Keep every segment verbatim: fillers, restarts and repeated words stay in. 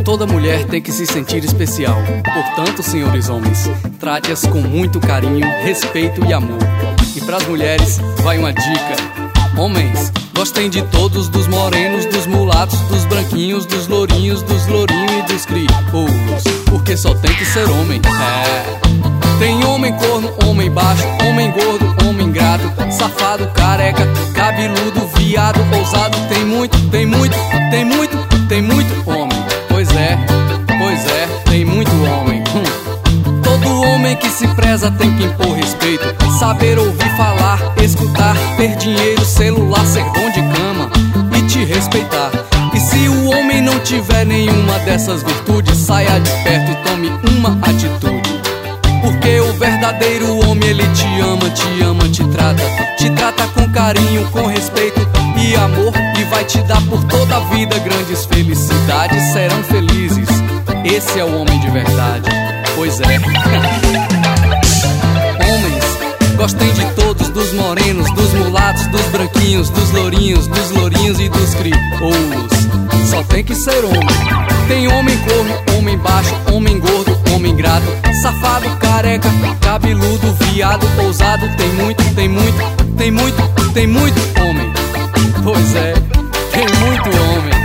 Toda mulher tem que se sentir especial. Portanto, senhores homens, trate-as com muito carinho, respeito e amor. E pras mulheres vai uma dica: homens, gostem de todos, dos morenos, dos mulatos, dos branquinhos, dos lourinhos, dos lourinhos e dos crioulos, porque só tem que ser homem. É. Tem homem corno, homem baixo, homem gordo, homem ingrato, safado, careca, cabeludo, viado, ousado. Tem muito, tem muito, tem muito, tem muito homem. Pois é, pois é, tem muito homem. hum. Todo homem que se preza tem que impor respeito, saber ouvir falar, escutar, ter dinheiro, celular, ser bom de cama e te respeitar. E se o homem não tiver nenhuma dessas virtudes, saia de perto e tome uma atitude. Porque o verdadeiro homem, ele te ama, te ama, te trata, te trata com carinho, com respeito e amor, e vai te dar por toda a vida grandes felicidades. Serão felizes, esse é o homem de verdade. Pois é. Homens, gostem de todos, dos morenos, dos mulatos, dos branquinhos, dos lourinhos, dos lourinhos e dos crioulos. Só tem que ser homem. Tem homem corno, homem baixo, homem gordo, homem ingrato, safado, careca, cabeludo, viado, ousado. Tem muito, tem muito, tem muito, tem muito homem. Pois é, tem muito homem.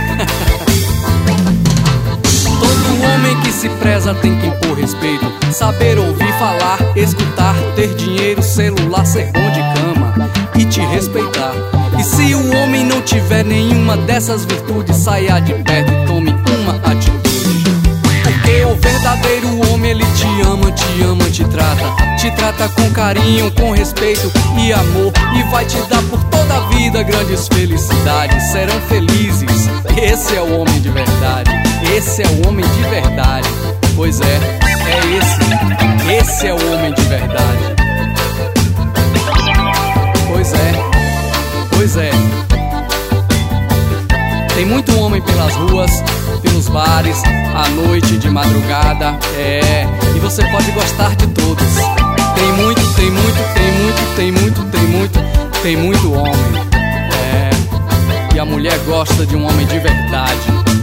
Todo homem que se preza tem que impor respeito, saber ouvir falar, escutar, ter dinheiro, celular, ser bom de cama e te respeitar. E se o homem não tiver nenhuma dessas virtudes, saia de perto e tome uma atitude. Porque o verdadeiro homem, ele te ama, te ama, te trata, te trata com carinho, com respeito e amor, e vai te dar por toda a vida grandes felicidades. Serão felizes, esse é o homem de verdade. Esse é o homem de verdade. Pois é, é esse, esse é o homem de verdade. Pois é, pois é. Tem muito homem pelas ruas, pelos bares, à noite, de madrugada, é. E você pode gostar de todos. Tem muito, tem muito, tem muito, tem muito, tem muito, tem muito homem, é. E a mulher gosta de um homem de verdade.